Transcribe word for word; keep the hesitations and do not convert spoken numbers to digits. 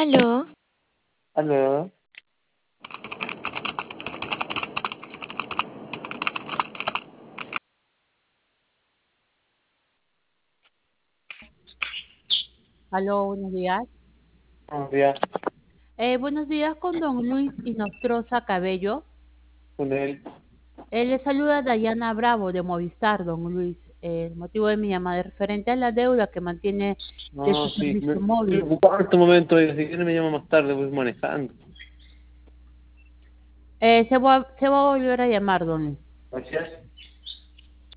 Aló. Aló. Aló, buenos días. Buenos días. Eh, buenos días con don Luis Inostroza Cabello. Con él. Eh, le saluda Dayana Bravo de Movistar, don Luis. Eh, el motivo de mi llamada es referente a la deuda que mantiene de No, su sí. Me, servicio estoy móvil. ocupado en este momento. Y si quiere me llama más tarde, voy manejando. Eh, se, va, se va a volver a llamar, don Luis. Gracias.